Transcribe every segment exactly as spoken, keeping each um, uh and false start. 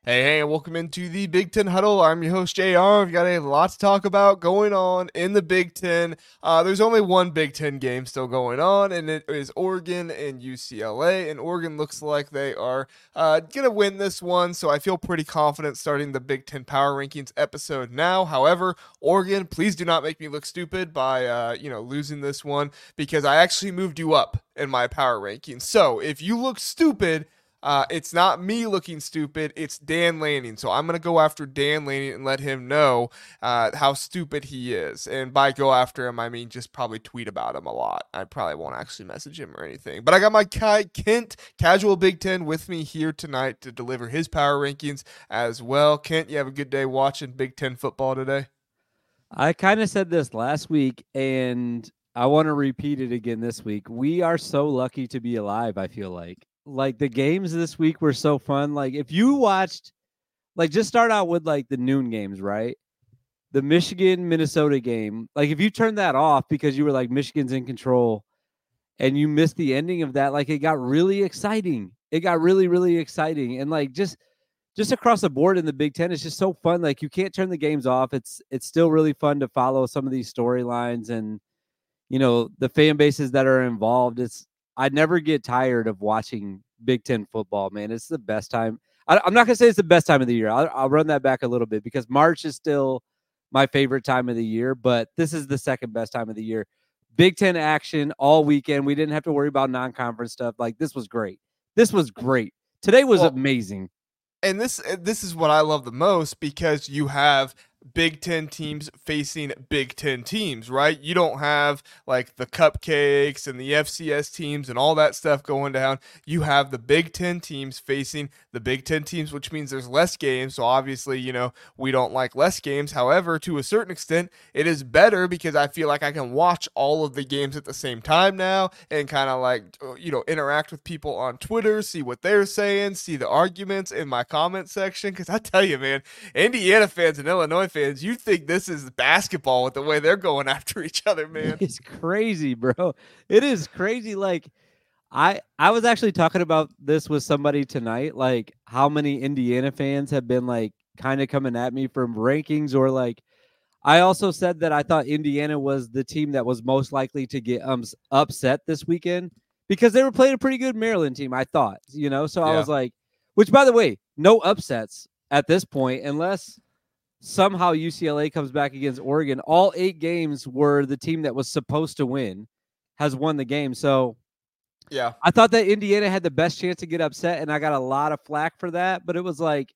Hey, hey, and welcome into the Big Ten Huddle. I'm your host, J R. We've got a lot to talk about going on in the Big Ten. Uh, there's only one Big Ten game still going on, and it is Oregon and U C L A. And Oregon looks like they are uh, going to win this one, so I feel pretty confident starting the Big Ten Power Rankings episode now. However, Oregon, please do not make me look stupid by uh, you know losing this one, because I actually moved you up in my power rankings. So if you look stupid, Uh, it's not me looking stupid. It's Dan Lanning. So I'm going to go after Dan Lanning and let him know uh, how stupid he is. And by go after him, I mean just probably tweet about him a lot. I probably won't actually message him or anything. But I got my Kai Kent, Casual Big Ten, with me here tonight to deliver his power rankings as well. Kent, you have a good day watching Big Ten football today? I kind of said this last week, and I want to repeat it again this week. We are so lucky to be alive, I feel like. Like, the games this week were so fun. Like, if you watched, like, just start out with, like, the noon games, right? The Michigan-Minnesota game. Like, if you turned that off because you were like, Michigan's in control, and you missed the ending of that, like, it got really exciting. It got really, really exciting. And, like, just just across the board in the Big Ten, it's just so fun. Like, you can't turn the games off. It's it's still really fun to follow some of these storylines and, you know, the fan bases that are involved. It's I never get tired of watching Big Ten football, man. It's the best time. I, I'm not going to say it's the best time of the year. I'll, I'll run that back a little bit because March is still my favorite time of the year, but this is the second best time of the year. Big Ten action all weekend. We didn't have to worry about non-conference stuff. Like, this was great. This was great. Today was Well, amazing. and this this is what I love the most, because you have Big Ten teams facing Big Ten teams, right? You don't have like the cupcakes and the F C S teams and all that stuff going down. You have the Big Ten teams facing the Big Ten teams, which means there's less games. So obviously, you know, we don't like less games. However, to a certain extent, it is better because I feel like I can watch all of the games at the same time now and kind of like, you know, interact with people on Twitter, see what they're saying, see the arguments in my comment section. Because I tell you, man, Indiana fans and Illinois fans, you think this is basketball with the way they're going after each other, man. It's crazy, bro. It is crazy. Like, I I was actually talking about this with somebody tonight, like how many Indiana fans have been like kind of coming at me from rankings, or like I also said that I thought Indiana was the team that was most likely to get um upset this weekend because they were playing a pretty good Maryland team, I thought, you know. So I Yeah. was like, which, by the way, no upsets at this point unless somehow U C L A comes back against Oregon. All eight games were the team that was supposed to win has won the game. So Yeah. I thought that Indiana had the best chance to get upset, and I got a lot of flack for that. But it was like,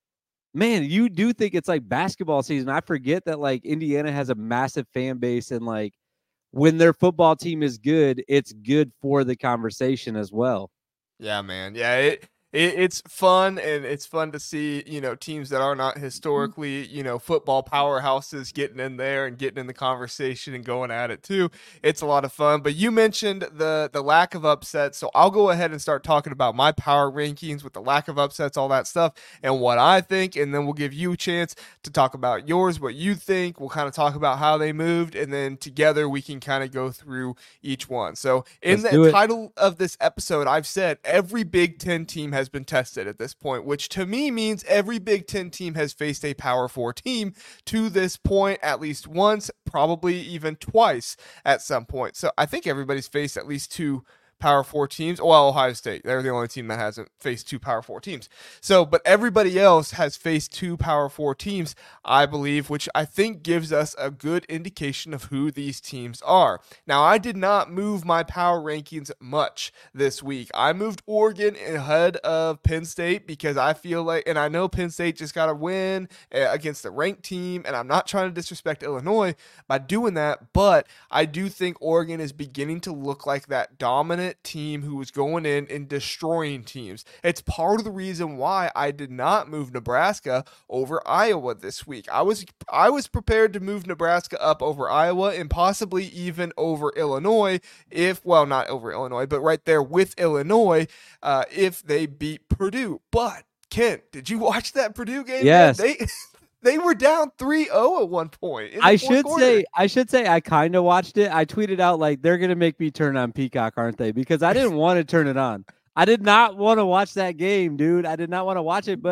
man, you do think it's like basketball season. I forget that like Indiana has a massive fan base, and like when their football team is good, it's good for the conversation as well. Yeah, man. Yeah, it, it it's fun, and it's fun to see, you know, teams that are not historically, you know, football powerhouses getting in there and getting in the conversation and going at it too. It's a lot of fun. But you mentioned the the lack of upsets, so I'll go ahead and start talking about my power rankings with the lack of upsets, all that stuff, and what I think, and then we'll give you a chance to talk about yours, what you think. We'll kind of talk about how they moved, and then together we can kind of go through each one. So in Let's the do it. title of this episode, I've said every Big Ten team has been tested at this point, which to me means every Big Ten team has faced a Power Four team to this point at least once, probably even twice at some point. So I think everybody's faced at least two Power Four teams. Well, Ohio State, they're the only team that hasn't faced two Power Four teams. So, but everybody else has faced two Power Four teams, I believe, which I think gives us a good indication of who these teams are. Now, I did not move my power rankings much this week. I moved Oregon ahead of Penn State because I feel like, and I know Penn State just got to win against the ranked team, and I'm not trying to disrespect Illinois by doing that, but I do think Oregon is beginning to look like that dominant team who was going in and destroying teams. It's part of the reason why I did not move Nebraska over Iowa this week. I was I was prepared to move Nebraska up over Iowa and possibly even over Illinois if, well, not over Illinois, but right there with Illinois uh, if they beat Purdue. But Kent, did you watch that Purdue game, man? Yes. They They were down three oh at one point. In the I fourth should quarter. say I should say I kind of watched it. I tweeted out like they're gonna make me turn on Peacock, aren't they? Because I didn't want to turn it on. I did not want to watch that game, dude. I did not want to watch it, but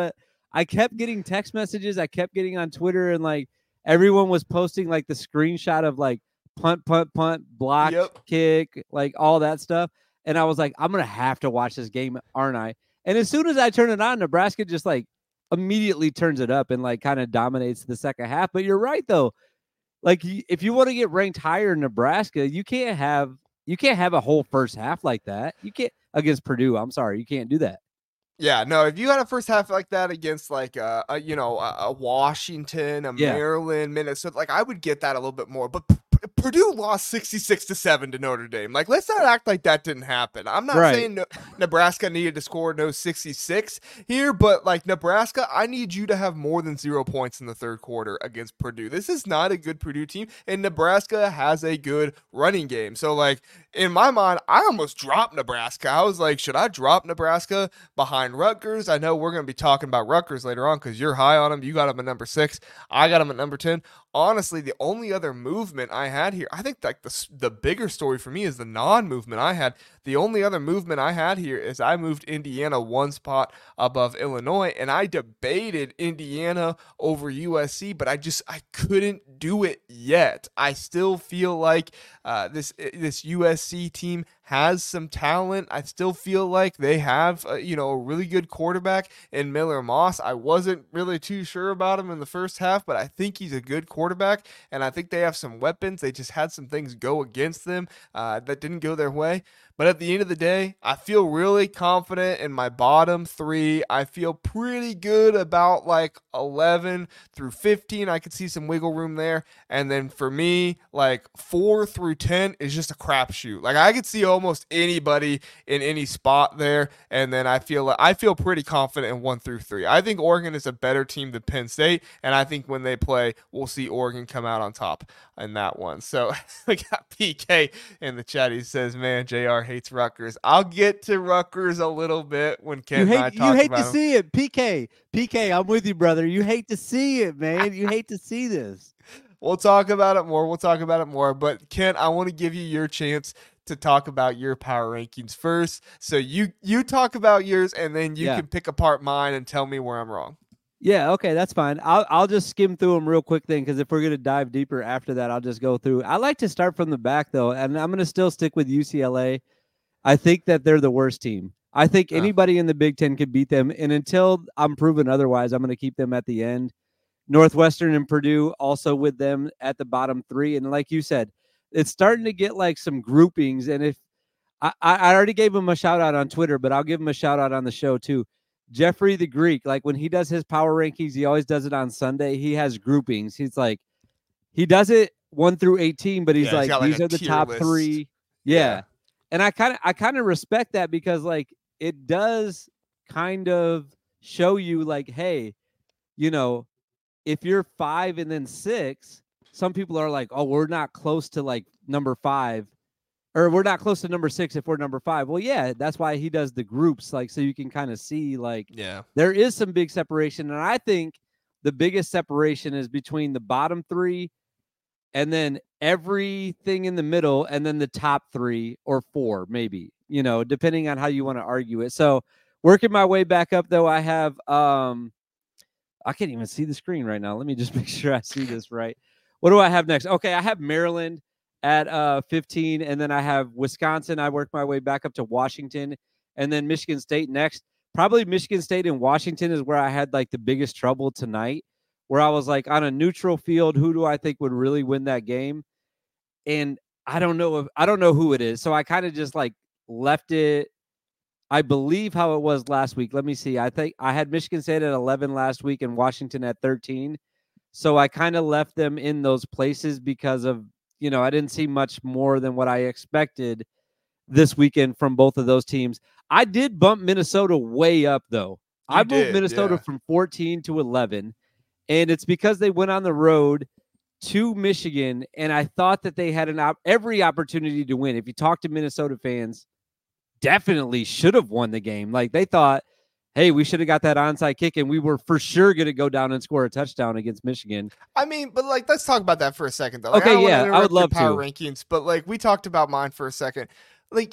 I kept getting text messages. I kept getting on Twitter, and like everyone was posting like the screenshot of like punt, punt, punt, block, Yep. kick, like all that stuff. And I was like, I'm gonna have to watch this game, aren't I? And as soon as I turn it on, Nebraska just like immediately turns it up and like kind of dominates the second half. But you're right though. Like if you want to get ranked higher in Nebraska, you can't have you can't have a whole first half like that. You can't against Purdue. I'm sorry, you can't do that. Yeah, no, if you had a first half like that against like a, a you know a, a Washington, a Yeah. Maryland, Minnesota, like I would get that a little bit more. But P- P- Purdue lost sixty-six to seven to Notre Dame. Like let's not act like that didn't happen. I'm not Right. saying no, Nebraska needed to score no sixty-six here, but like Nebraska, I need you to have more than zero points in the third quarter against Purdue. This is not a good Purdue team, and Nebraska has a good running game. So like in my mind, I almost dropped Nebraska. I was like, should I drop Nebraska behind Rutgers? I know we're going to be talking about Rutgers later on because you're high on them. You got them at number six. I got them at number ten. Honestly, the only other movement I had here, I think like the, the bigger story for me is the non-movement I had. The only other movement I had here is I moved Indiana one spot above Illinois, and I debated Indiana over U S C, but I just I couldn't do it yet. I still feel like uh, this this U S C team has some talent. I still feel like they have, uh, you know, a really good quarterback in Miller Moss. I wasn't really too sure about him in the first half, but I think he's a good quarterback, and I think they have some weapons. They just had some things go against them uh, that didn't go their way. But at the end of the day, I feel really confident in my bottom three. I feel pretty good about like eleven through fifteen. I could see some wiggle room there. And then for me, like four through ten is just a crapshoot. Like I could see almost anybody in any spot there. And then I feel I feel pretty confident in one through three. I think Oregon is a better team than Penn State. And I think when they play, we'll see Oregon come out on top in that one. So we got P K in the chat. He says, man, J R hates Rutgers. I'll get to Rutgers a little bit when Ken You and I hate, talk you hate about to them. see it, P K. P K, I'm with you, brother. You hate to see it, man. You hate to see this. We'll talk about it more. We'll talk about it more. But Ken, I want to give you your chance to talk about your power rankings first. So you you talk about yours, and then you Yeah. can pick apart mine and tell me where I'm wrong. Yeah, okay, that's fine. I'll I'll just skim through them real quick then, because if we're gonna dive deeper after that, I'll just go through. I like to start from the back though, and I'm gonna still stick with U C L A. I think that they're the worst team. I think Uh. anybody in the Big Ten could beat them, and until I'm proven otherwise, I'm gonna keep them at the end. Northwestern and Purdue also with them at the bottom three, and like you said, it's starting to get like some groupings. And if I, I already gave him a shout out on Twitter, but I'll give him a shout out on the show too. Jeffrey the Greek, like when he does his power rankings, he always does it on Sunday. He has groupings. He's like, he does it one through eighteen, but he's Yeah, he's like, got, like, these a are the tier top list. three. Yeah. Yeah. And I kind of, I kind of respect that, because like it does kind of show you like, hey, you know, if you're five and then six, some people are like, oh, we're not close to like number five, or we're not close to number six if we're number five. Well, yeah, that's why he does the groups, like, so you can kind of see like Yeah. there is some big separation. And I think the biggest separation is between the bottom three and then everything in the middle, and then the top three or four, maybe, you know, depending on how you want to argue it. So working my way back up though, I have, um, I can't even see the screen right now. Let me just make sure I see this right. What do I have next? Okay, I have Maryland at uh, fifteen, and then I have Wisconsin. I work my way back up to Washington, and then Michigan State next. Probably Michigan State and Washington is where I had like the biggest trouble tonight, where I was like, on a neutral field, who do I think would really win that game? And I don't know if I don't know who it is. So I kind of just like left it, I believe, how it was last week. Let me see. I think I had Michigan State at eleven last week and Washington at thirteen. So I kind of left them in those places because of, you know, I didn't see much more than what I expected this weekend from both of those teams. I did bump Minnesota way up, though. You I moved did, Minnesota yeah. from fourteen to eleven, and it's because they went on the road to Michigan, and I thought that they had an op- every opportunity to win. If you talk to Minnesota fans, definitely should have won the game. Like they thought, hey, we should have got that onside kick, and we were for sure going to go down and score a touchdown against Michigan. I mean, but like, let's talk about that for a second, though. Like, Okay, I don't wanna yeah, I interrupt would your love power to. rankings, but like, we talked about mine for a second. Like,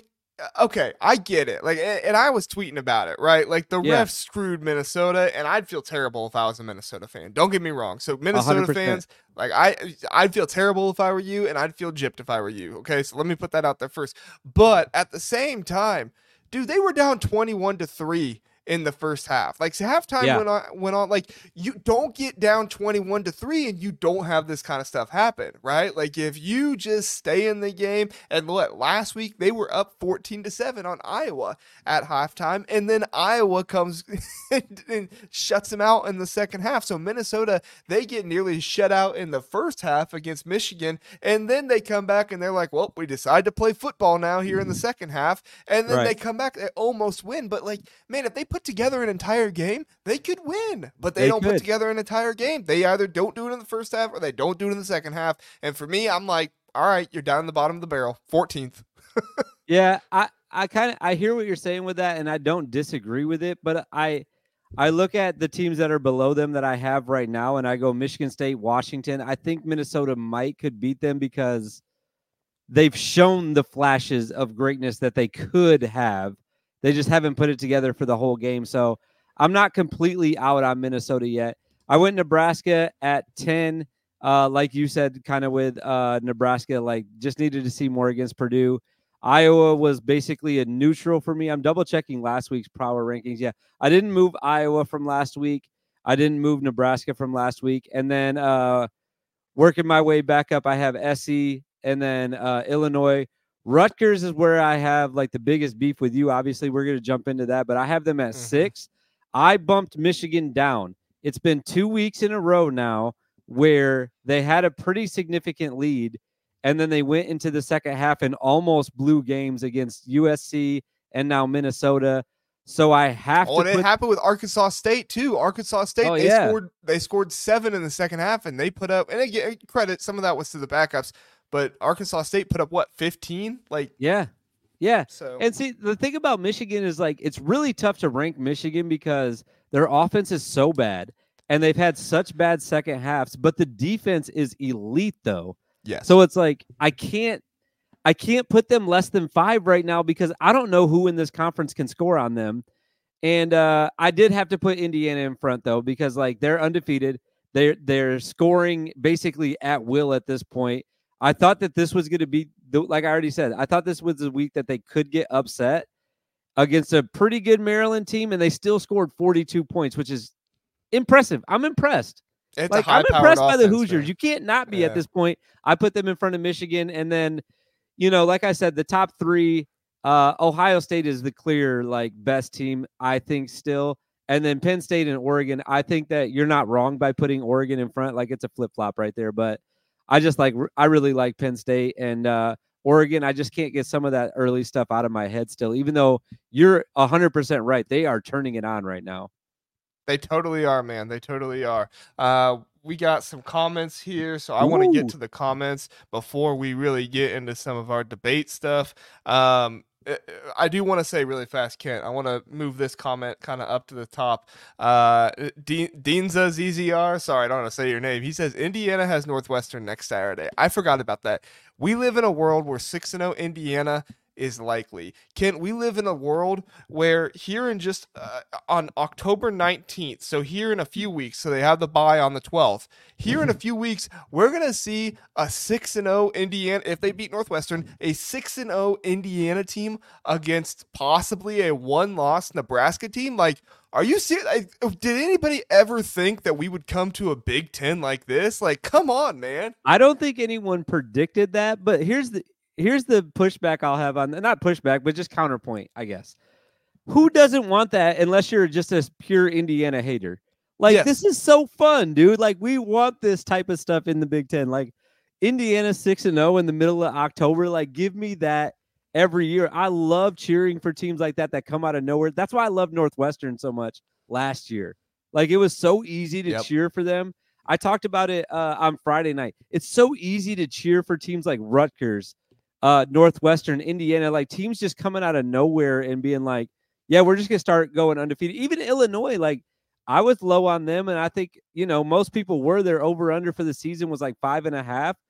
okay, I get it. Like, and I was tweeting about it, right? Like the Yeah. refs screwed Minnesota, and I'd feel terrible if I was a Minnesota fan. Don't get me wrong. So A hundred Minnesota percent. fans, like I, I'd feel terrible if I were you, and I'd feel gypped if I were you. Okay, so let me put that out there first. But at the same time, dude, they were down twenty-one to three in the first half. Like, so halftime Yeah. went on went on. Like, you don't get down twenty-one to three and you don't have this kind of stuff happen, right? Like, if you just stay in the game, and what, last week they were up fourteen to seven on Iowa at halftime, and then Iowa comes and shuts them out in the second half. So Minnesota, they get nearly shut out in the first half against Michigan, and then they come back and they're like, well, we decide to play football now here in the second half, and then Right. they come back, they almost win. But like, man, if they put together an entire game, they could win. But they, They don't could. put together an entire game. They either don't do it in the first half or they don't do it in the second half. And for me, I'm like, all right, you're down the bottom of the barrel, fourteenth. Yeah, I, I kind of I hear what you're saying with that, and I don't disagree with it. But I I look at the teams that are below them that I have right now, and I go Michigan State, Washington. I think Minnesota might could beat them because they've shown the flashes of greatness that they could have. They just haven't put it together for the whole game. So I'm not completely out on Minnesota yet. I went Nebraska at ten. Uh, like you said, kind of with uh, Nebraska, like just needed to see more against Purdue. Iowa was basically a neutral for me. I'm double checking last week's power rankings. Yeah, I didn't move Iowa from last week. I didn't move Nebraska from last week. And then uh, working my way back up, I have S E and then uh, Illinois. Rutgers is where I have like the biggest beef with you. Obviously, we're going to jump into that, but I have them at Mhm. six. I bumped Michigan down. It's been two weeks in a row now where they had a pretty significant lead, and then they went into the second half and almost blew games against U S C and now Minnesota. So I have Oh, to and put it happened with Arkansas State too. Arkansas State, Oh, they yeah. scored they scored seven in the second half, and they put up. And again, credit, some of that was to the backups, but Arkansas State put up what, fifteen? Like, yeah. Yeah. so And see, the thing about Michigan is like it's really tough to rank Michigan because their offense is so bad and they've had such bad second halves, but the defense is elite though. yes. So it's like I can't I can't put them less than five right now because I don't know who in this conference can score on them. And uh, I did have to put Indiana in front though because like they're undefeated. They're they're scoring basically at will at this point. I thought that this was going to be, like I already said, I thought this was the week that they could get upset against a pretty good Maryland team, and they still scored forty-two points, which is impressive. I'm impressed. It's like a I'm high-powered impressed by the offense, Hoosiers. man. You can't not be Yeah. at this point. I put them in front of Michigan, and then, you know, like I said, the top three, uh, Ohio State is the clear like best team, I think, still. And then Penn State and Oregon. I think that you're not wrong by putting Oregon in front. Like it's a flip flop right there, but I just like I really like Penn State and uh, Oregon. I just can't get some of that early stuff out of my head still, even though you're one hundred percent right. They are turning it on right now. They totally are, man. They totally are. Uh, we got some comments here, so I want to get Ooh. to the comments before we really get into some of our debate stuff. Um, uh, I do want to say really fast, Kent, I want to move this comment kind of up to the top. Uh, De- Deanza Z Z R, sorry, I don't want to say your name. He says, Indiana has Northwestern next Saturday. I forgot about that. We live in a world where six and oh Indiana is likely. Kent, we live in a world where here in just uh, on October nineteenth, so here in a few weeks, so they have the bye on the twelfth, here in a few weeks, we're going to see a six and oh Indiana, if they beat Northwestern, a six and oh Indiana team against possibly a one-loss Nebraska team. Like, are you serious? Did anybody ever think that we would come to a Big Ten like this? Like, come on, man. I don't think anyone predicted that, but here's the here's the pushback I'll have on, not pushback, but just counterpoint, I guess. Who doesn't want that unless you're just a pure Indiana hater? Like, Yes. this is so fun, dude. Like, we want this type of stuff in the Big Ten. Like, Indiana six and oh in the middle of October. Like, give me that every year. I love cheering for teams like that that come out of nowhere. That's why I love Northwestern so much last year. Like, it was so easy to Yep. cheer for them. I talked about it uh, on Friday night. It's so easy to cheer for teams like Rutgers, uh, Northwestern, Indiana, like teams just coming out of nowhere and being like, yeah, we're just going to start going undefeated. Even Illinois, like I was low on them. And I think, you know, most people were. Their over under for the season was like five and a half.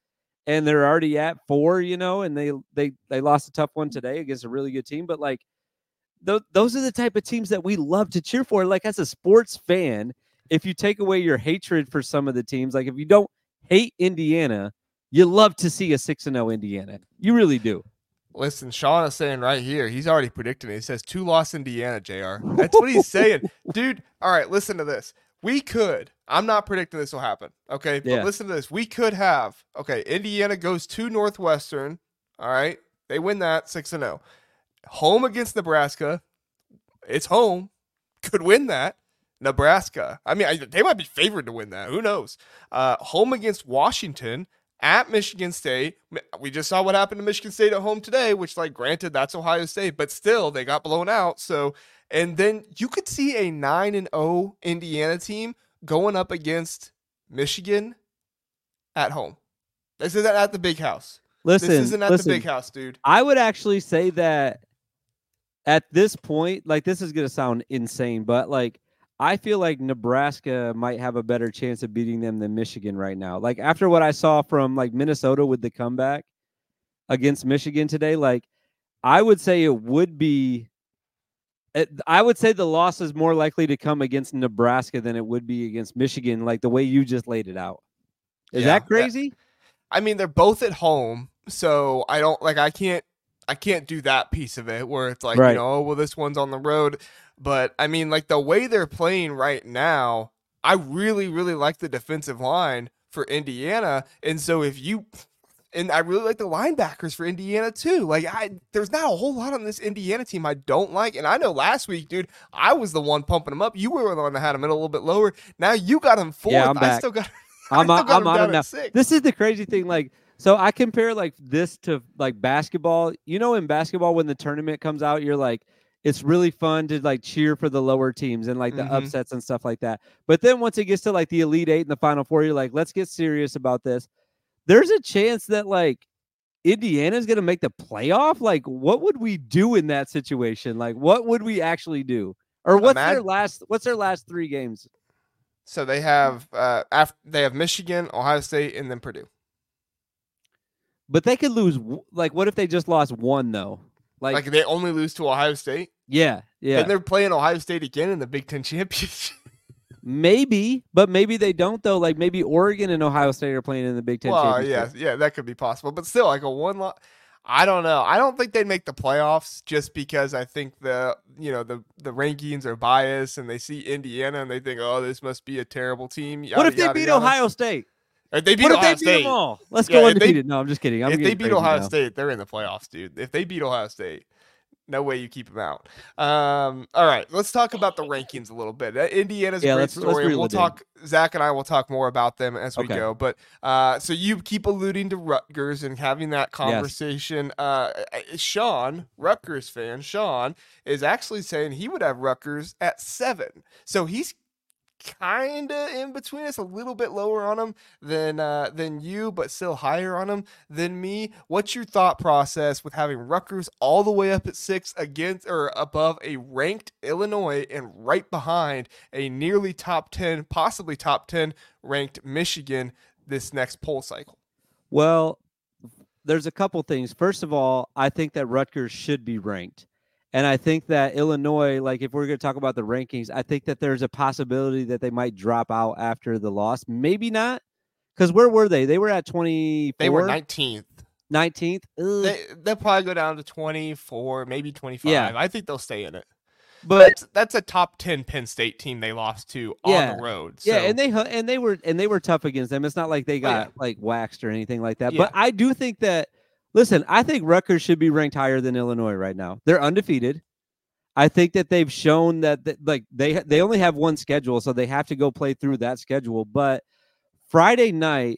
and they're already at four, you know, and they they they lost a tough one today against a really good team. But like th- those are the type of teams that we love to cheer for. Like as a sports fan, if you take away your hatred for some of the teams, like if you don't hate Indiana, you love to see a six and zero Indiana. You really do. Listen, Sean is saying right here, he's already predicting it. He says two loss Indiana, J R. That's what he's saying. Dude, all right, listen to this. We could, I'm not predicting this will happen, okay? But Yeah. listen to this. We could have, okay, Indiana goes to Northwestern, all right? They win that six and oh. Home against Nebraska. It's home. Could win that. Nebraska. I mean, I, they might be favored to win that. Who knows? Uh, home against Washington. At Michigan State, we just saw what happened to Michigan State at home today, which, like, granted, that's Ohio State, but still, they got blown out. So, and then you could see a nine and oh Indiana team going up against Michigan at home. This isn't at the big house. Listen, this isn't at listen, the big house, dude. I would actually say that at this point, like, this is going to sound insane, but, like, I feel like Nebraska might have a better chance of beating them than Michigan right now. Like after what I saw from like Minnesota with the comeback against Michigan today, like I would say it would be, I would say the loss is more likely to come against Nebraska than it would be against Michigan, like the way you just laid it out. Is yeah, that crazy? That, I mean, they're both at home, so I don't like, I can't, I can't do that piece of it where it's like, right. you know, oh, well, this one's on the road. But, I mean, like, the way they're playing right now, I really, really like the defensive line for Indiana. And so if you – and I really like the linebackers for Indiana too. Like, I there's not a whole lot on this Indiana team I don't like. And I know last week, dude, I was the one pumping them up. You were the one that had them in a little bit lower. Now you got them fourth. Yeah, I'm back. I still got, I'm, I still got I'm them on down them now. at six. This is the crazy thing. Like, so I compare, like, this to, like, basketball. You know, in basketball, when the tournament comes out, you're like – it's really fun to like cheer for the lower teams and like the mm-hmm. upsets and stuff like that. But then once it gets to like the Elite Eight and the Final Four, you're like, let's get serious about this. There's a chance that like Indiana's going to make the playoff. Like, what would we do in that situation? Like, what would we actually do? Or what's Imagine- their last? What's their last three games? So they have uh, after they have Michigan, Ohio State, and then Purdue. But they could lose. Like, what if they just lost one though? Like, like they only lose to Ohio State? Yeah, yeah. And they're playing Ohio State again in the Big Ten Championship. Maybe, but maybe they don't, though. Like, maybe Oregon and Ohio State are playing in the Big Ten well, Championship. yeah, yeah, that could be possible. But still, like a one lot. I don't know. I don't think they'd make the playoffs just because I think the you know the, the rankings are biased and they see Indiana and they think, oh, this must be a terrible team. Yada, what if they yada, beat yada. Ohio State? If they beat what if Ohio they beat State, them all? Let's yeah, go undefeated. They, no, I'm just kidding. I'm if they beat Ohio now. State, they're in the playoffs, dude. If they beat Ohio State, no way you keep them out. Um, all right, let's talk about the rankings a little bit. Indiana's yeah, a great let's, story. let's we'll talk. Zach and I will talk more about them as we okay. go. But uh, so you keep alluding to Rutgers and having that conversation. Yes. Uh, Sean, Rutgers fan, Sean is actually saying he would have Rutgers at seven. So he's kind of in between us, a little bit lower on them than uh, than you, but still higher on them than me. What's your thought process with having Rutgers all the way up at six against or above a ranked Illinois and right behind a nearly top ten, possibly top ten ranked Michigan this next poll cycle? Well, there's a couple things. First of all, I think that Rutgers should be ranked. And I think that Illinois, like if we're going to talk about the rankings, I think that there's a possibility that they might drop out after the loss. Maybe not. Because where were they? They were at twenty-four. They were nineteenth. nineteenth? They, they'll probably go down to twenty-four, maybe twenty-five. Yeah. I think they'll stay in it. But that's, that's a top ten Penn State team they lost to yeah. on the road. So. Yeah, and they and they were and they were tough against them. It's not like they got oh, yeah. like waxed or anything like that. Yeah. But I do think that Listen, I think Rutgers should be ranked higher than Illinois right now. They're undefeated. I think that they've shown that, that like they they only have one schedule, so they have to go play through that schedule. But Friday night,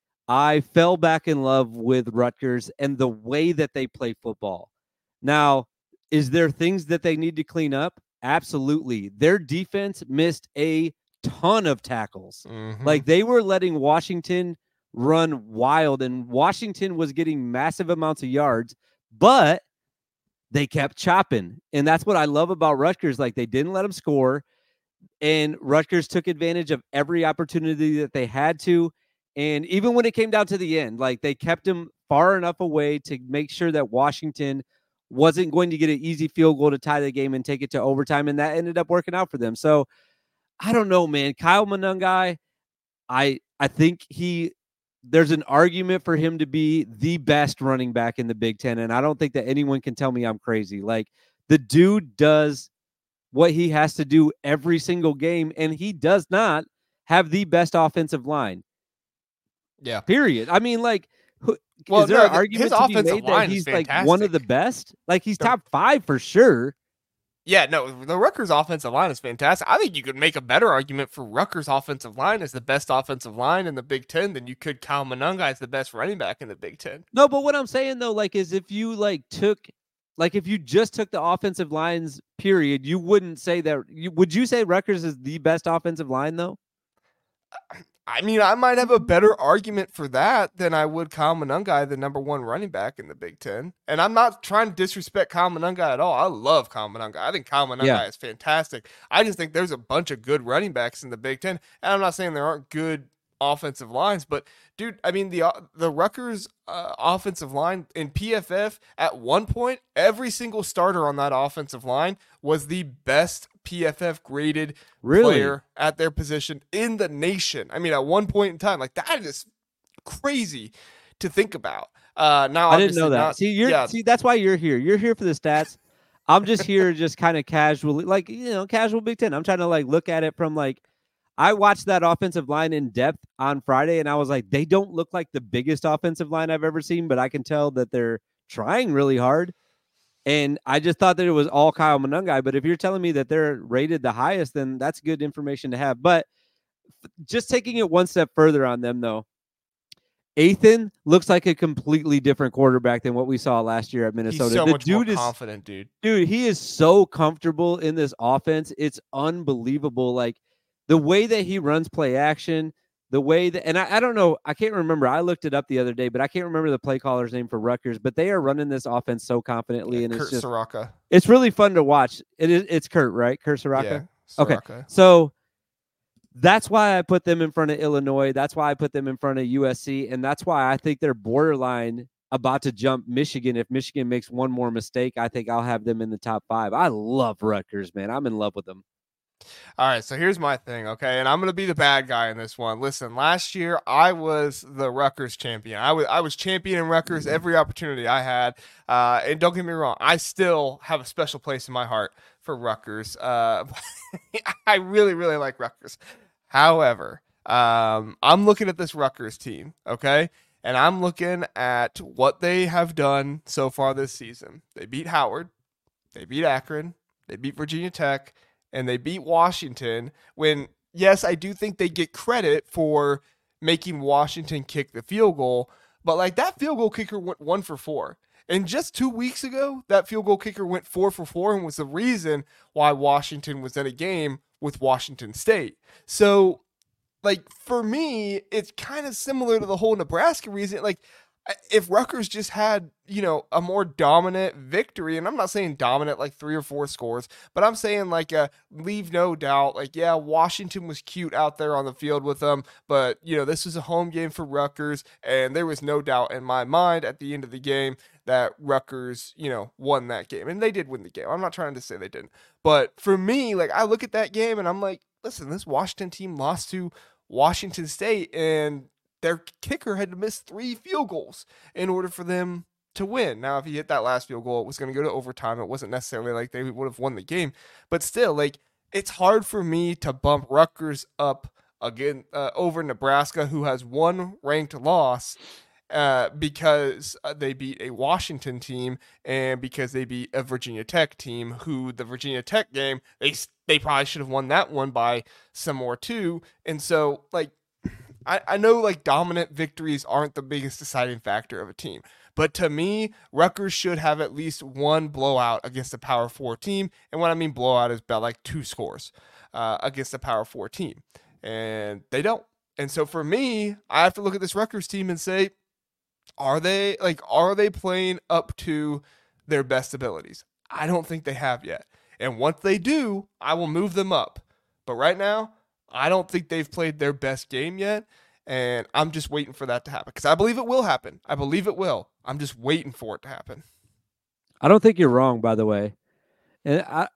I fell back in love with Rutgers and the way that they play football. Now, is there things that they need to clean up? Absolutely. Their defense missed a ton of tackles. Mm-hmm. Like they were letting Washington run wild, and Washington was getting massive amounts of yards, but they kept chopping. And that's what I love about Rutgers. Like they didn't let them score, and Rutgers took advantage of every opportunity that they had to. And even when it came down to the end, like they kept him far enough away to make sure that Washington wasn't going to get an easy field goal to tie the game and take it to overtime. And that ended up working out for them. So I don't know, man. Kyle Monangai, I I think he there's an argument for him to be the best running back in the Big Ten. And I don't think that anyone can tell me I'm crazy. Like the dude does what he has to do every single game, and he does not have the best offensive line. Yeah. Period. I mean, like, who, well, is there no, an argument his to be offensive made line that he's is like fantastic. one of the best? Like he's top five for sure. Yeah, no, the Rutgers offensive line is fantastic. I think you could make a better argument for Rutgers offensive line as the best offensive line in the Big Ten than you could Kyle Monangai as the best running back in the Big Ten. No, but what I'm saying though, like, is if you like took, like, if you just took the offensive lines, period, you wouldn't say that. You, would you say Rutgers is the best offensive line though? I mean, I might have a better argument for that than I would Kyle Monangai, the number one running back in the Big Ten. And I'm not trying to disrespect Kyle Monangai at all. I love Kyle Monangai. I think Kyle Monangai Yeah. is fantastic. I just think there's a bunch of good running backs in the Big Ten. And I'm not saying there aren't good offensive lines, but dude, I mean, the uh, the Rutgers uh, offensive line in P F F at one point, every single starter on that offensive line was the best P F F graded Really? player at their position in the nation. I mean, at one point in time, like that is crazy to think about. Uh, now I didn't know obviously that. not- see, you're yeah, see, that's why you're here. You're here for the stats. I'm just here, just kind of casually, like you know, casual Big Ten. I'm trying to like look at it from like. I watched that offensive line in depth on Friday, and I was like, they don't look like the biggest offensive line I've ever seen, but I can tell that they're trying really hard. And I just thought that it was all Kyle Monangai. But if you're telling me that they're rated the highest, then that's good information to have. But just taking it one step further on them, though, Ethan looks like a completely different quarterback than what we saw last year at Minnesota. he's so the much dude more is confident, dude. dude, he is so comfortable in this offense. It's unbelievable. Like the way that he runs play action, the way that, and I, I don't know, I can't remember. I looked it up the other day, but I can't remember the play caller's name for Rutgers, but they are running this offense so confidently. Yeah, and Kurt it's just, Soraka. it's really fun to watch. It is, it's Kurt, right? Kurt Soraka. Yeah, Okay. Soraka. So that's why I put them in front of Illinois. That's why I put them in front of U S C. And that's why I think they're borderline about to jump Michigan. If Michigan makes one more mistake, I think I'll have them in the top five. I love Rutgers, man. I'm in love with them. All right, so here's my thing, okay? And I'm going to be the bad guy in this one. Listen, last year I was the Rutgers champion. I was I was champion in Rutgers every opportunity I had. Uh, and don't get me wrong, I still have a special place in my heart for Rutgers. Uh, I really, really like Rutgers. However, um, I'm looking at this Rutgers team, okay? And I'm looking at what they have done so far this season. They beat Howard. They beat Akron. They beat Virginia Tech. And they beat Washington when, yes, I do think they get credit for making Washington kick the field goal, but like that field goal kicker went one for four. And just two weeks ago, that field goal kicker went four for four and was the reason why Washington was in a game with Washington State. So, like, for me, it's kind of similar to the whole Nebraska reason. Like, if Rutgers just had, you know, a more dominant victory, and I'm not saying dominant like three or four scores, but I'm saying like a leave no doubt, like, yeah, Washington was cute out there on the field with them, but, you know, this was a home game for Rutgers, and there was no doubt in my mind at the end of the game that Rutgers, you know, won that game. And they did win the game. I'm not trying to say they didn't. But for me, like, I look at that game and I'm like, listen, this Washington team lost to Washington State, and their kicker had to miss three field goals in order for them to win. Now, if he hit that last field goal, it was going to go to overtime. It wasn't necessarily like they would have won the game. But still, like, it's hard for me to bump Rutgers up again uh, over Nebraska, who has one ranked loss uh, because uh, they beat a Washington team and because they beat a Virginia Tech team, who the Virginia Tech game, they they probably should have won that one by some more too. And so, like, I, I know like dominant victories aren't the biggest deciding factor of a team, but to me, Rutgers should have at least one blowout against a Power Four team. And what I mean blowout is about like two scores uh, against a Power Four team, and they don't. And so for me, I have to look at this Rutgers team and say, are they like are they playing up to their best abilities? I don't think they have yet. And once they do, I will move them up. But right now, I don't think they've played their best game yet. And I'm just waiting for that to happen because I believe it will happen. I believe it will. I'm just waiting for it to happen. I don't think you're wrong, by the way. And I,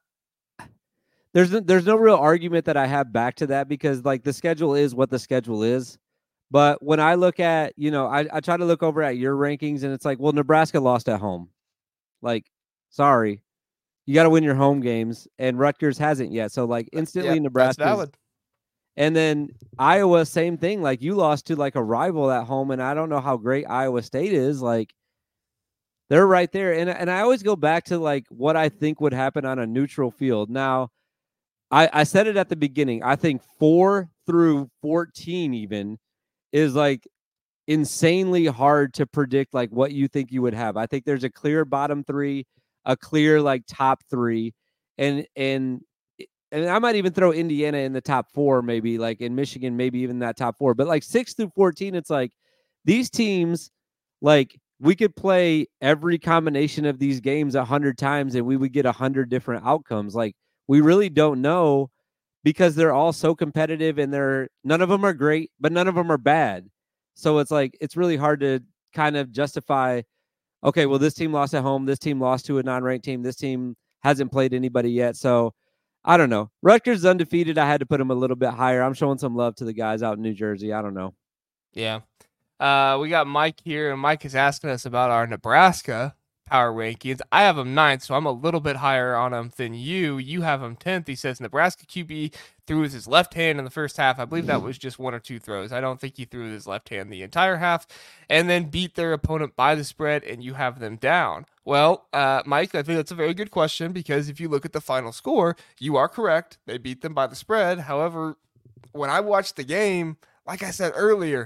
there's no, there's no real argument that I have back to that because like the schedule is what the schedule is. But when I look at, you know, I, I try to look over at your rankings and it's like, well, Nebraska lost at home. Like, sorry, you got to win your home games, and Rutgers hasn't yet. So like instantly, yeah, Nebraska. That's valid. And then Iowa, same thing. Like you lost to like a rival at home, and I don't know how great Iowa State is. Like they're right there, and and I always go back to like what I think would happen on a neutral field. Now, I, I said it at the beginning. I think four through fourteen even is like insanely hard to predict like what you think you would have. I think there's a clear bottom three, a clear like top three, and and and I might even throw Indiana in the top four, maybe like in Michigan, maybe even that top four. But like six through fourteen, it's like these teams, like we could play every combination of these games a hundred times and we would get a hundred different outcomes. Like we really don't know because they're all so competitive and they're none of them are great, but none of them are bad. So it's like it's really hard to kind of justify, okay, well, this team lost at home, this team lost to a non-ranked team, this team hasn't played anybody yet. So I don't know. Rutgers is undefeated. I had to put them a little bit higher. I'm showing some love to the guys out in New Jersey. I don't know. Yeah. Uh, we got Mike here, and Mike is asking us about our Nebraska power rankings. I have them ninth, so I'm a little bit higher on them than you. You have them tenth. He says Nebraska Q B threw with his left hand in the first half. I believe that was just one or two throws. I don't think he threw with his left hand the entire half, and then beat their opponent by the spread, and you have them down. Well, uh, Mike, I think that's a very good question because if you look at the final score, you are correct. They beat them by the spread. However, when I watched the game, like I said earlier,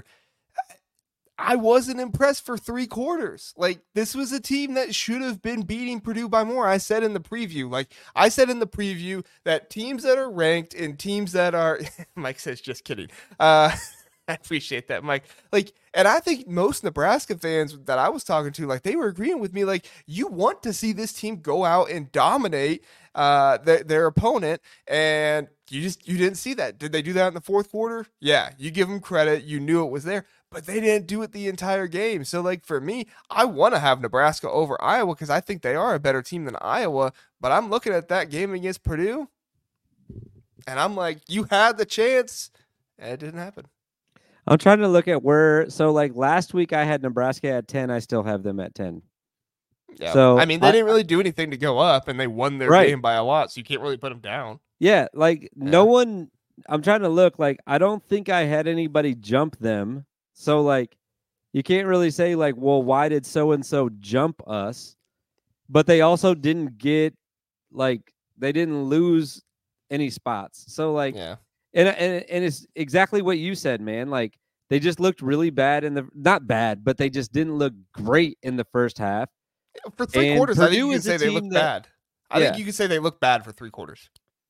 I wasn't impressed for three quarters. Like, this was a team that should have been beating Purdue by more. I said in the preview, like, I said in the preview that teams that are ranked and teams that are, Mike says, just kidding. Uh, I appreciate that, Mike. Like, and I think most Nebraska fans that I was talking to, like, they were agreeing with me. Like, you want to see this team go out and dominate uh, their, their opponent, and you just you didn't see that. Did they do that in the fourth quarter? Yeah, you give them credit. You knew it was there, but they didn't do it the entire game. So, like, for me, I want to have Nebraska over Iowa because I think they are a better team than Iowa. But I'm looking at that game against Purdue, and I'm like, you had the chance, and it didn't happen. I'm trying to look at where. So, like last week, I had Nebraska at ten. I still have them at ten. Yeah. So I mean, they I, didn't really do anything to go up, and they won their right. game by a lot, so you can't really put them down. Yeah, like yeah. no one. I'm trying to look. Like I don't think I had anybody jump them. So like, you can't really say like, well, why did so and so jump us? But they also didn't get like they didn't lose any spots. So like, yeah. And, and and it's exactly what you said, man. Like they just looked really bad in the not bad, but they just didn't look great in the first half. For three and quarters, Purdue I think you can say they look that, bad. I yeah. think you can say they look bad for three quarters.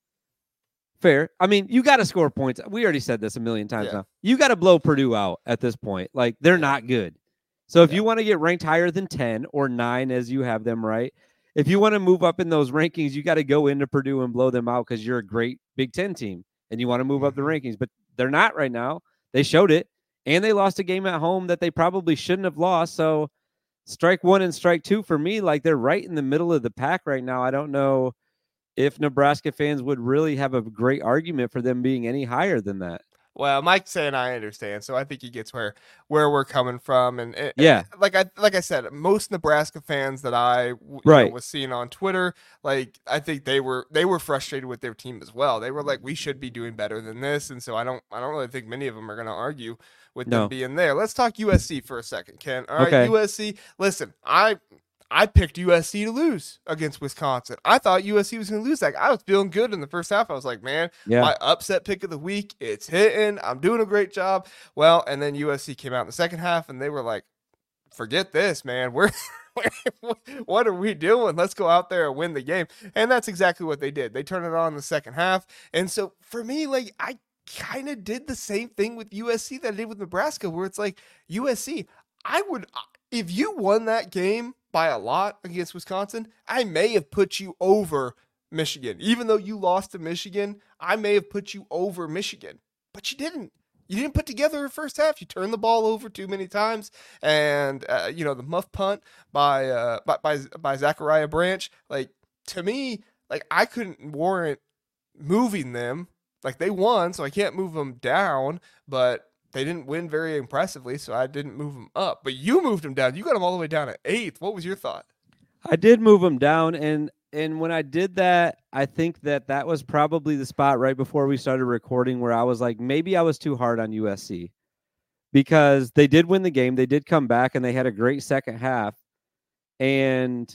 Fair. I mean, you got to score points. We already said this a million times yeah. now. You got to blow Purdue out at this point. Like they're yeah. not good. So if yeah. you want to get ranked higher than ten or nine, as you have them, right? If you want to move up in those rankings, you got to go into Purdue and blow them out because you're a great Big Ten team. And you want to move mm-hmm. up the rankings, but they're not right now. They showed it, and they lost a game at home that they probably shouldn't have lost. So strike one and strike two for me, like they're right in the middle of the pack right now. I don't know if Nebraska fans would really have a great argument for them being any higher than that. Well, Mike's saying I understand, so I think he gets where where we're coming from, and, and yeah, like I like I said, most Nebraska fans that I you right. know, was seeing on Twitter, like I think they were they were frustrated with their team as well. They were like, we should be doing better than this, and so I don't I don't really think many of them are going to argue with no. them being there. Let's talk U S C for a second, Ken. All right, okay. U S C. Listen, I. I picked U S C to lose against Wisconsin. I thought U S C was going to lose that. I was feeling good in the first half. I was like, man, yeah. my upset pick of the week, it's hitting. I'm doing a great job. Well, and then U S C came out in the second half, and they were like, forget this, man. We're what are we doing? Let's go out there and win the game. And that's exactly what they did. They turned it on in the second half. And so for me, like, I kind of did the same thing with U S C that I did with Nebraska, where it's like, U S C, I would, if you won that game by a lot against Wisconsin, I may have put you over Michigan. Even though you lost to Michigan, I may have put you over Michigan, but you didn't. You didn't put together a first half. You turned the ball over too many times, and uh, you know the muff punt by uh, by by, by Zachariah Branch. Like to me, like I couldn't warrant moving them. Like they won, so I can't move them down, but they didn't win very impressively, so I didn't move them up. But you moved them down. You got them all the way down at eighth. What was your thought? I did move them down, and and when I did that, I think that that was probably the spot right before we started recording where I was like, maybe I was too hard on U S C because they did win the game. They did come back, and they had a great second half. And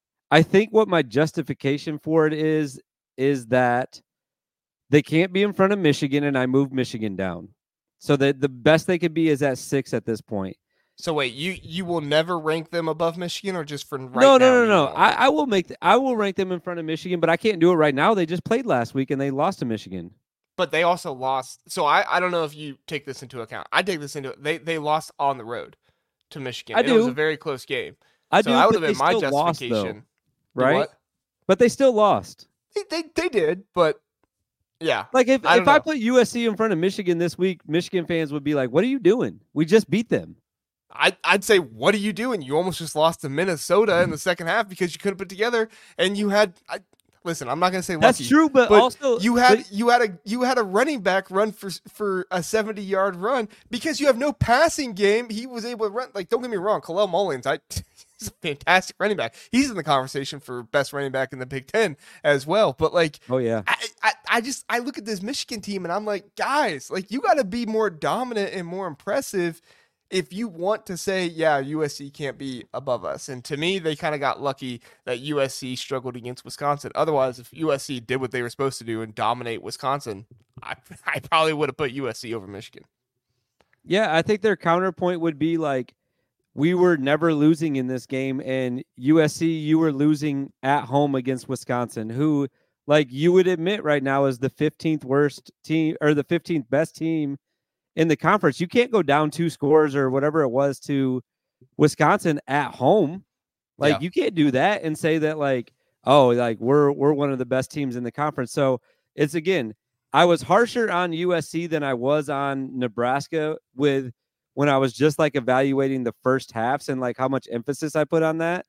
I think what my justification for it is, is that they can't be in front of Michigan, and I moved Michigan down. So that the best they could be is at six at this point. So wait, you you will never rank them above Michigan, or just for right no, now? No, no, no, no. I, I will make the, I will rank them in front of Michigan, but I can't do it right now. They just played last week and they lost to Michigan. But they also lost. So I, I don't know if you take this into account. I take this into they they lost on the road to Michigan. I do. do. It was a very close game. I so do. that would have been my justification, lost, though, right? What? But they still lost. They, they they did, but yeah. Like if I if know. I put U S C in front of Michigan this week, Michigan fans would be like, "What are you doing? We just beat them." I, I'd say, what are you doing? You almost just lost to Minnesota in the second half because you couldn't put together, and you had. I, listen, I'm not going to say lucky. That's true, but, but also you had but, you had a you had a running back run for for a seventy yard run because you have no passing game. He was able to run. Like, don't get me wrong, Kalel Mullins, I. He's a fantastic running back. He's in the conversation for best running back in the Big Ten as well. But like, oh yeah, I, I, I just I look at this Michigan team and I'm like, guys, like you got to be more dominant and more impressive if you want to say, yeah, U S C can't be above us. And to me, they kind of got lucky that U S C struggled against Wisconsin. Otherwise, if U S C did what they were supposed to do and dominate Wisconsin, I, I probably would have put U S C over Michigan. Yeah, I think their counterpoint would be like, we were never losing in this game, and U S C, you were losing at home against Wisconsin, who, like you would admit right now, is the fifteenth worst team or the fifteenth best team in the conference. You can't go down two scores or whatever it was to Wisconsin at home. Like yeah. you can't do that and say that like, oh, like we're we're one of the best teams in the conference. So it's again, I was harsher on U S C than I was on Nebraska with when I was just like evaluating the first halves and like how much emphasis I put on that.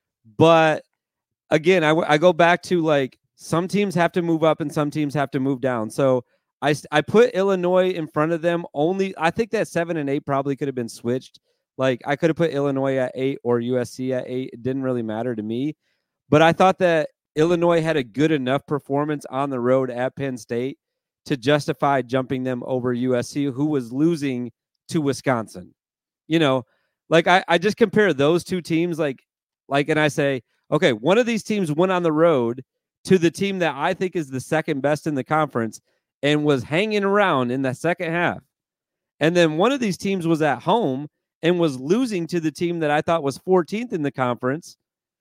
But again, I, I go back to like some teams have to move up and some teams have to move down. So I, I put Illinois in front of them only. I think that seven and eight probably could have been switched. Like I could have put Illinois at eight or U S C at eight. It didn't really matter to me, but I thought that Illinois had a good enough performance on the road at Penn State to justify jumping them over U S C, who was losing to Wisconsin. You know, like I, I just compare those two teams, like, like, and I say, okay, one of these teams went on the road to the team that I think is the second best in the conference and was hanging around in the second half. And then one of these teams was at home and was losing to the team that I thought was fourteenth in the conference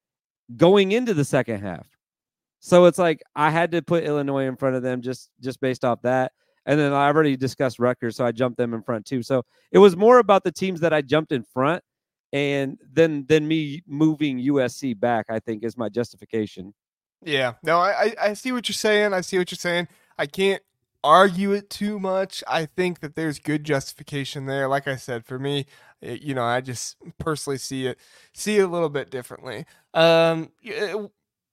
going into the second half. So it's like I had to put Illinois in front of them just, just based off that. And then I already discussed Rutgers, so I jumped them in front too. So it was more about the teams that I jumped in front and then than me moving U S C back, I think, is my justification. Yeah. No, I, I see what you're saying. I see what you're saying. I can't argue it too much. I think that there's good justification there. Like I said, for me, it, you know, I just personally see it see it a little bit differently. Um, it,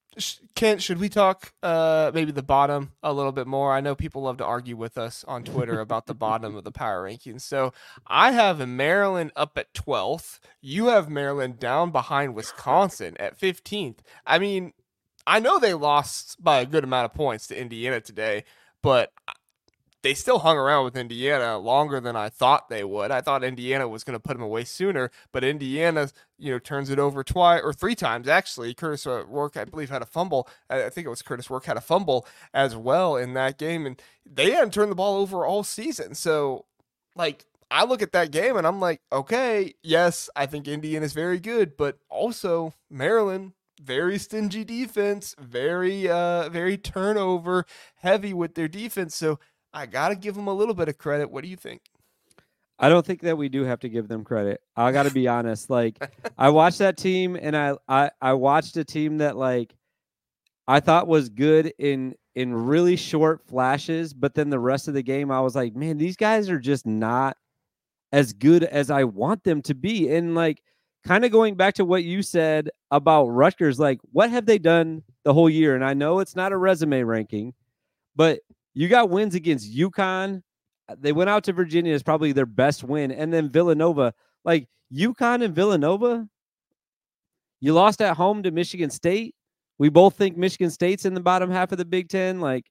Kent, should we talk uh, maybe the bottom a little bit more? I know people love to argue with us on Twitter about the bottom of the power rankings. So I have Maryland up at twelfth. You have Maryland down behind Wisconsin at fifteenth. I mean, I know they lost by a good amount of points to Indiana today, but they still hung around with Indiana longer than I thought they would. I thought Indiana was going to put them away sooner, but Indiana, you know, turns it over twice or three times actually. Curtis Rourke, I believe, had a fumble. I think it was Curtis Rourke had a fumble as well in that game, and they hadn't turned the ball over all season. So, like, I look at that game and I'm like, okay, yes, I think Indiana is very good, but also Maryland, very stingy defense, very, uh, very turnover heavy with their defense. So I got to give them a little bit of credit. What do you think? I don't think that we do have to give them credit. I got to be honest. Like, I watched that team, and I, I, I watched a team that, like, I thought was good in in really short flashes, but then the rest of the game, I was like, man, these guys are just not as good as I want them to be. And like, kind of going back to what you said about Rutgers, like, what have they done the whole year? And I know it's not a resume ranking, but you got wins against UConn. They went out to Virginia is probably their best win. And then Villanova, like UConn and Villanova, you lost at home to Michigan State. We both think Michigan State's in the bottom half of the Big Ten. Like,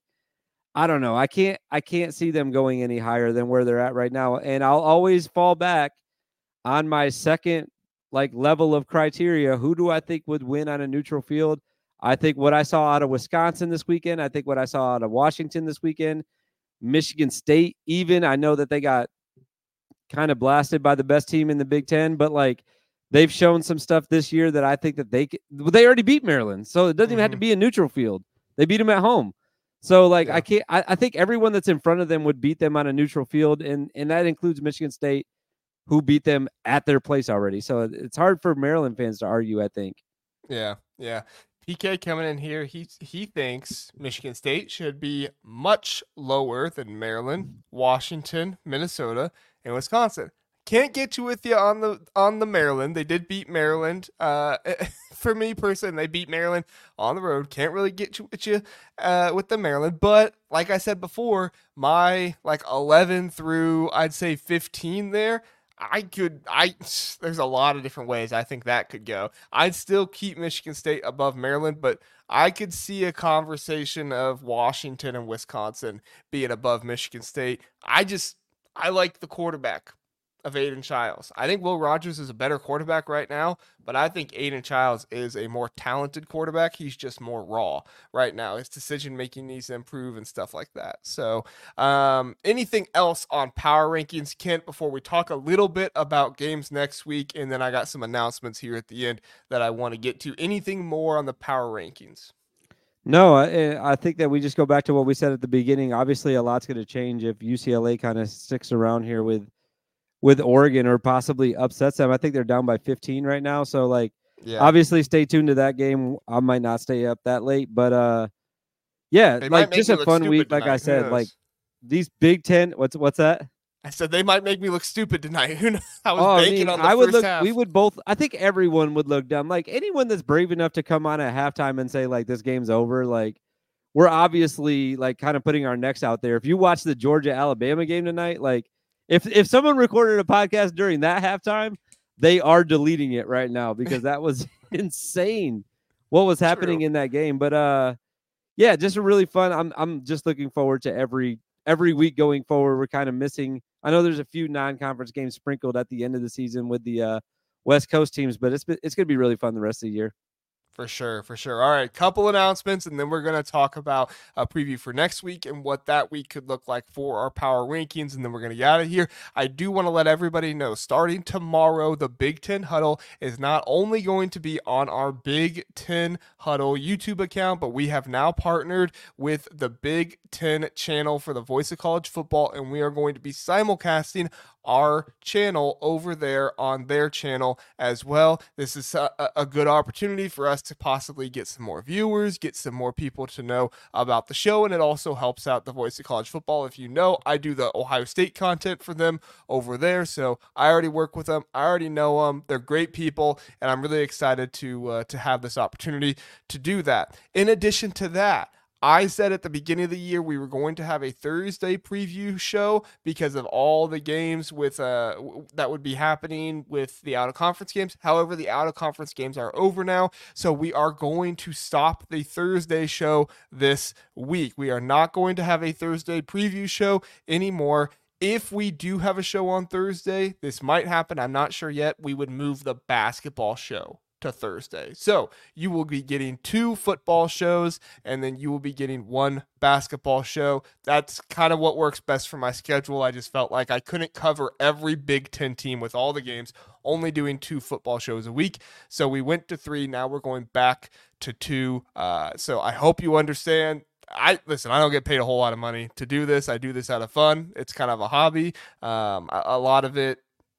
I don't know. I can't I can't see them going any higher than where they're at right now. And I'll always fall back on my second like level of criteria. Who do I think would win on a neutral field? I think what I saw out of Wisconsin this weekend, I think what I saw out of Washington this weekend, Michigan State even. I know that they got kind of blasted by the best team in the Big Ten, but like they've shown some stuff this year that I think that they well, they already beat Maryland. So it doesn't mm-hmm. even have to be a neutral field. They beat them at home. So, like, yeah. I can't. I, I think everyone that's in front of them would beat them on a neutral field, and and that includes Michigan State, who beat them at their place already. So it's hard for Maryland fans to argue, I think. Yeah, yeah. P K coming in here, he he thinks Michigan State should be much lower than Maryland, Washington, Minnesota, and Wisconsin. Can't get you with you on the on the Maryland. They did beat Maryland. Uh, for me personally, they beat Maryland on the road. Can't really get you with you uh, with the Maryland. But like I said before, my like eleven through I'd say fifteen there, I could I there's a lot of different ways I think that could go. I'd still keep Michigan State above Maryland, but I could see a conversation of Washington and Wisconsin being above Michigan State. I just I like the quarterback of Aiden Childs. I think Will Rogers is a better quarterback right now, but I think Aiden Childs is a more talented quarterback. He's just more raw right now. His decision making needs to improve and stuff like that. So, um, anything else on power rankings, Kent, before we talk a little bit about games next week? And then I got some announcements here at the end that I want to get to. Anything more on the power rankings? No, I, I think that we just go back to what we said at the beginning. Obviously, a lot's going to change if U C L A kind of sticks around here with with Oregon or possibly upsets them. I think they're down by fifteen right now. So like, yeah. Obviously stay tuned to that game. I might not stay up that late, but uh, yeah, they like just a fun week. Tonight. Like I said, like these Big Ten, what's, what's that? I said, they might make me look stupid tonight. Who knows? I was oh, banking I mean, on the I would first look, half. We would both, I think everyone would look dumb. Like anyone that's brave enough to come on at halftime and say like, this game's over. Like we're obviously like kind of putting our necks out there. If you watch the Georgia Alabama game tonight, like, If if someone recorded a podcast during that halftime, they are deleting it right now because that was insane what was happening True. in that game. But uh, yeah, just a really fun. I'm I'm just looking forward to every every week going forward. We're kind of missing. I know there's a few non-conference games sprinkled at the end of the season with the uh, West Coast teams, but it's it's going to be really fun the rest of the year. For sure, for sure. All right, couple announcements, and then we're going to talk about a preview for next week and what that week could look like for our power rankings, and then we're going to get out of here. I do want to let everybody know, starting tomorrow, the Big Ten Huddle is not only going to be on our Big Ten Huddle YouTube account, but we have now partnered with the Big Ten channel for the Voice of College Football, and we are going to be simulcasting our channel over there on their channel as well. This is a, a good opportunity for us to possibly get some more viewers, get some more people to know about the show, and it also helps out the Voice of College Football. If you know, I do the Ohio State content for them over there, so I already work with them. I already know them. They're great people, and I'm really excited to uh, to have this opportunity to do that. In addition to that, I said at the beginning of the year we were going to have a Thursday preview show because of all the games with uh w- that would be happening with the out-of-conference games. However, the out-of-conference games are over now, so we are going to stop the Thursday show this week. We are not going to have a Thursday preview show anymore. If we do have a show on Thursday, this might happen, I'm not sure yet, we would move the basketball show to Thursday. So you will be getting two football shows and then you will be getting one basketball show. That's kind of what works best for my schedule. I just felt like I couldn't cover every Big Ten team with all the games, only doing two football shows a week. So we went to three. Now we're going back to two. Uh, so I hope you understand. I listen, I don't get paid a whole lot of money to do this. I do this out of fun. It's kind of a hobby. Um, a, a lot of it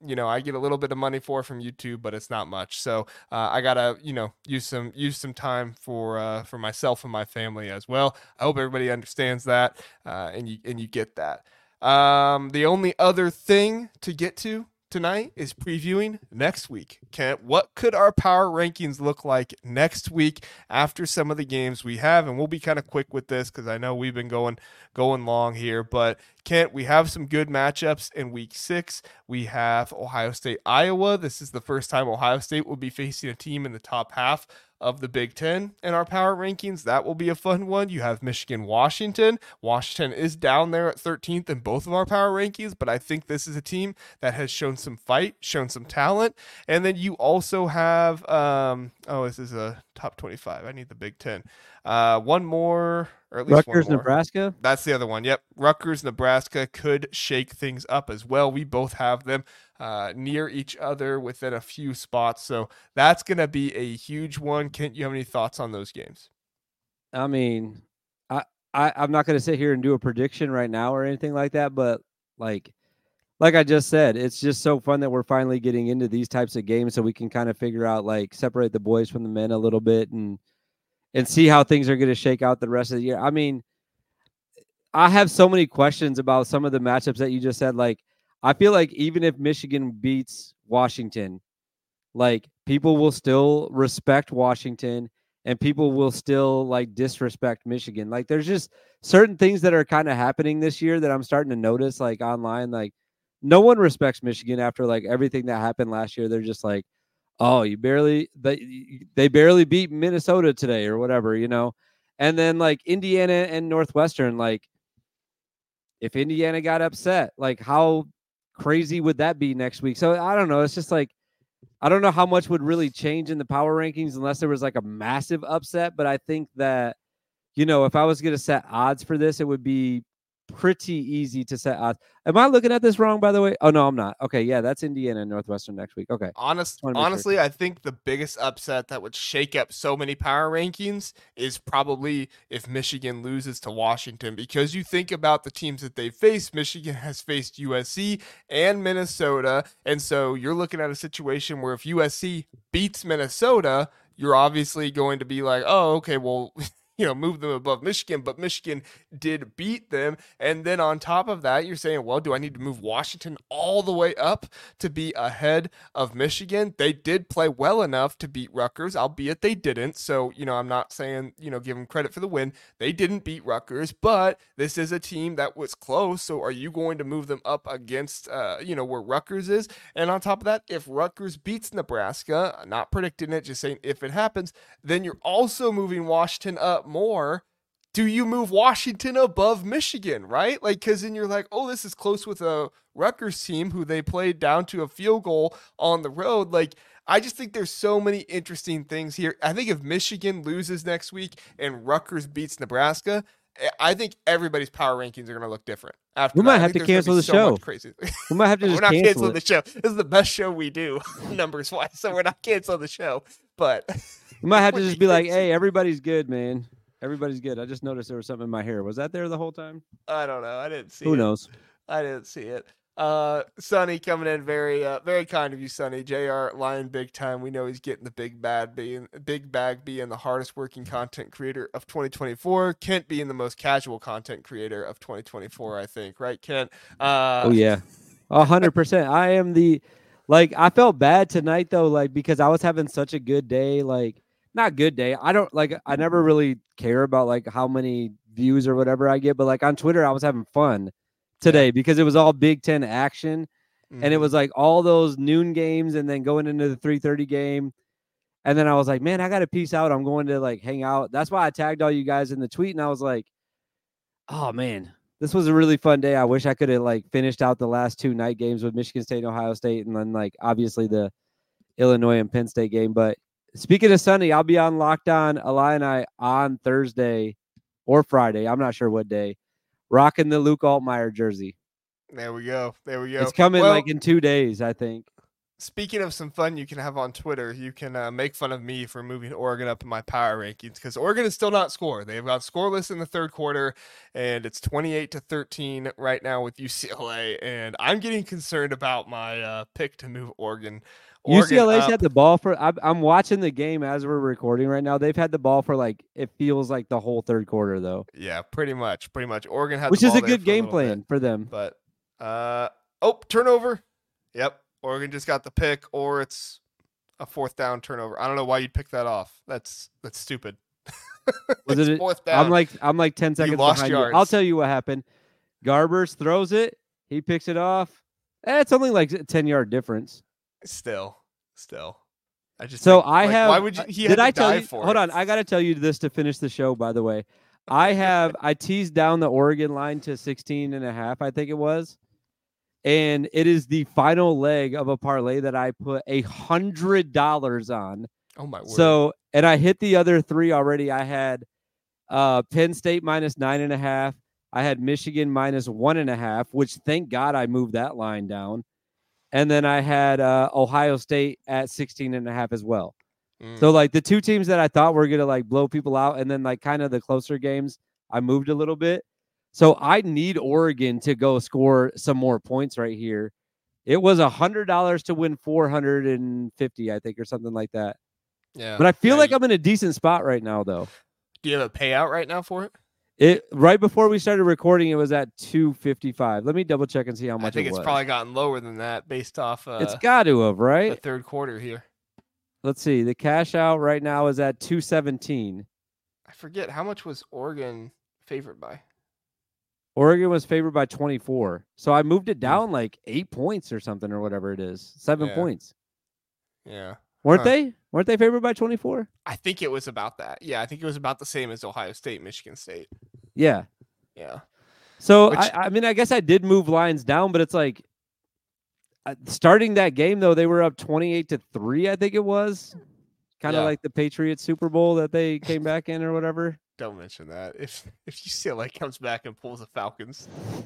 you know, I get a little bit of money for from YouTube, but it's not much. So uh, I gotta, you know, use some use some time for uh, for myself and my family as well. I hope everybody understands that, uh, and you and you get that. Um, the only other thing to get to tonight is previewing next week. Kent, what could our power rankings look like next week after some of the games we have? And we'll be kind of quick with this because I know we've been going going long here. But Kent, we have some good matchups in week six. We have Ohio State, Iowa. This is the first time Ohio State will be facing a team in the top half of the Big Ten in our power rankings. That will be a fun one. You have Michigan, Washington. Washington is down there at thirteenth in both of our power rankings, but I think this is a team that has shown some fight, shown some talent. And then you also have, um, oh, this is a top twenty-five. I need the Big Ten. Uh, one more, or at least Rutgers, one more. Nebraska. That's the other one. Yep. Rutgers, Nebraska could shake things up as well. We both have them uh, near each other within a few spots. So that's going to be a huge one. Kent, you have any thoughts on those games? I mean, I, I I'm not going to sit here and do a prediction right now or anything like that, but like, like I just said, it's just so fun that we're finally getting into these types of games so we can kind of figure out, like, separate the boys from the men a little bit and and see how things are going to shake out the rest of the year. I mean, I have so many questions about some of the matchups that you just said. Like, I feel like even if Michigan beats Washington, like, people will still respect Washington and people will still, like, disrespect Michigan. Like, there's just certain things that are kind of happening this year that I'm starting to notice, like, online. Like, no one respects Michigan after, like, everything that happened last year. They're just like, oh, you barely they they barely beat Minnesota today or whatever, you know. And then, like, Indiana and Northwestern, like, if Indiana got upset, like, how crazy would that be next week? So I don't know. It's just like, I don't know how much would really change in the power rankings unless there was like a massive upset. But I think that, you know, if I was going to set odds for this, it would be pretty easy to set odds. Am I looking at this wrong, by the way? Oh, no, I'm not. Okay, yeah, that's Indiana and Northwestern next week. Okay. Honest, honestly, sure. I think the biggest upset that would shake up so many power rankings is probably if Michigan loses to Washington, because you think about the teams that they've faced. Michigan has faced U S C and Minnesota, and so you're looking at a situation where if U S C beats Minnesota, you're obviously going to be like, oh, okay, well, you know, move them above Michigan, but Michigan did beat them. And then on top of that, you're saying, well, do I need to move Washington all the way up to be ahead of Michigan? They did play well enough to beat Rutgers, albeit they didn't. So, you know, I'm not saying, you know, give them credit for the win. They didn't beat Rutgers, but this is a team that was close. So are you going to move them up against, uh, you know, where Rutgers is? And on top of that, if Rutgers beats Nebraska, not predicting it, just saying if it happens, then you're also moving Washington up more. Do you move Washington above Michigan, right? Like, because then you're like, oh, this is close with a Rutgers team who they played down to a field goal on the road. Like, I just think there's so many interesting things here. I think if Michigan loses next week and Rutgers beats Nebraska, I think everybody's power rankings are going to look different. After we might that. have to cancel the so show. Crazy. We might have to just we're not cancel canceling it. the show. This is the best show we do, numbers wise. So we're not canceling the show. But we might have to just be like, hey, everybody's good, man. Everybody's good. I just noticed there was something in my hair. Was that there the whole time? I don't know. I didn't see Who it. Who knows? I didn't see it. Uh, Sonny coming in very, uh, very kind of you, Sonny. J R lying big time. We know he's getting the big bad being big bag being the hardest working content creator of twenty twenty-four. Kent being the most casual content creator of twenty twenty-four, I think. Right, Kent? Uh, oh yeah, a hundred percent. I am the, like, I felt bad tonight though, like, because I was having such a good day, like. Not good day. I don't like, I never really care about like how many views or whatever I get, but like on Twitter, I was having fun today yeah. because it was all Big Ten action mm-hmm. and it was like all those noon games and then going into the three thirty game. And then I was like, man, I got to peace out. I'm going to like hang out. That's why I tagged all you guys in the tweet. And I was like, oh man, this was a really fun day. I wish I could have like finished out the last two night games with Michigan State and Ohio State. And then like, obviously the Illinois and Penn State game, but speaking of Sunday, I'll be on Locked On Illini on Thursday or Friday. I'm not sure what day. Rocking the Luke Altmaier jersey. There we go. There we go. It's coming well, like in two days, I think. Speaking of some fun you can have on Twitter, you can uh, make fun of me for moving Oregon up in my power rankings because Oregon is still not scored. They've got scoreless in the third quarter, and it's twenty-eight to thirteen right now with U C L A. And I'm getting concerned about my uh, pick to move Oregon. Oregon U C L A's up. had the ball for. I'm, I'm watching the game as we're recording right now. They've had the ball for like it feels like the whole third quarter though. Yeah, pretty much, pretty much. Oregon had, which the is ball a there good for a game little plan bit, for them. But uh, oh, turnover. Yep. Oregon just got the pick, or it's a fourth down turnover. I don't know why you'd pick that off. That's that's stupid. Was It's it? fourth down. I'm like I'm like ten seconds lost behind yards. you. I'll tell you what happened. Garbers throws it. He picks it off. Eh, it's only like a ten yard difference. Still, still. I just So think, I like, have. Why would you? He did had to I tell dive you? for Hold it. on, I got to tell you this to finish the show. By the way, I have I teased down the Oregon line to sixteen and a half. I think it was. And it is the final leg of a parlay that I put a hundred dollars on. Oh my word! So, and I hit the other three already. I had uh, Penn State minus nine and a half. I had Michigan minus one and a half, which thank God I moved that line down. And then I had uh, Ohio State at sixteen and a half as well. Mm. So like the two teams that I thought were going to like blow people out. And then like kind of the closer games, I moved a little bit. So I need Oregon to go score some more points right here. It was a hundred dollars to win four hundred and fifty, I think, or something like that. Yeah, But I feel yeah, like you, I'm in a decent spot right now, though. Do you have a payout right now for it? It right before we started recording, it was at two fifty-five. Let me double check and see how much. I think it it's was. probably gotten lower than that based off. Uh, It's got to have, the right? third quarter here. Let's see. The cash out right now is at two seventeen. I forget how much was Oregon favored by. Oregon was favored by twenty-four. So I moved it down like eight points or something or whatever it is. Seven Yeah. points. Yeah. Weren't Huh. they? Weren't they favored by twenty-four? I think it was about that. Yeah, I think it was about the same as Ohio State, Michigan State. Yeah. Yeah. So Which- I, I mean, I guess I did move lines down, but it's like uh, starting that game though, they were up twenty-eight to three. I think it was kind of Yeah. like the Patriots Super Bowl that they came back in or whatever. Don't mention that. If if U C L A comes back and pulls the Falcons,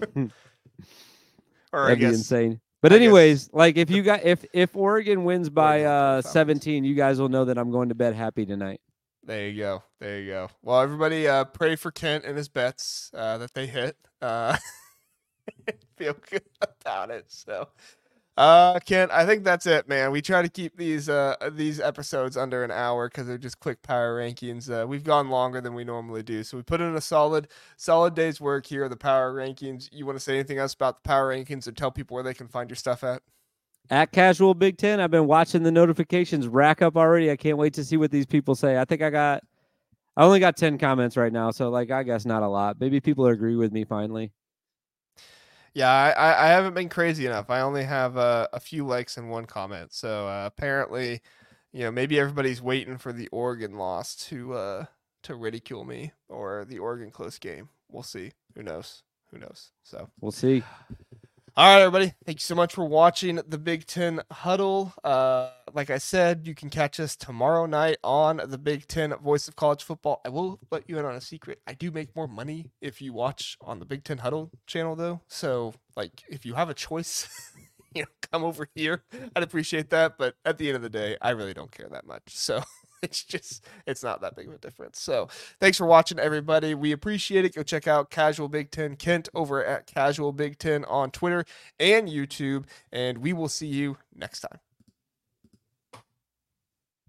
or That'd I be guess insane. But I guess anyways, like if you got if if Oregon wins by Oregon will pull uh the Falcons. seventeen, you guys will know that I'm going to bed happy tonight. there you go, there you go. Well, everybody, uh, pray for Kent and his bets uh, that they hit. Uh, feel good about it. So, uh, Kent, I think that's it, man. We try to keep these uh these episodes under an hour because they're just quick power rankings. Uh, we've gone longer than we normally do, so we put in a solid solid day's work here. The power rankings. You want to say anything else about the power rankings, or tell people where they can find your stuff at? At Casual Big Ten, I've been watching the notifications rack up already. I can't wait to see what these people say. I think I got, I only got ten comments right now, so like I guess not a lot. Maybe people agree with me finally. Yeah, I, I I haven't been crazy enough. I only have uh, a few likes and one comment. So uh, apparently, you know, maybe everybody's waiting for the Oregon loss to uh, to ridicule me or the Oregon close game. We'll see. Who knows? Who knows? So. We'll see. All right, everybody. Thank you so much for watching the Big Ten Huddle. Uh, like I said, you can catch us tomorrow night on the Big Ten Voice of College Football. I will let you in on a secret. I do make more money if you watch on the Big Ten Huddle channel, though. So, like, if you have a choice, you know, come over here. I'd appreciate that. But at the end of the day, I really don't care that much. So. It's just, it's not that big of a difference. So thanks for watching, everybody. We appreciate it. Go check out Casual Big Ten Kent over at Casual Big Ten on Twitter and YouTube, and we will see you next time.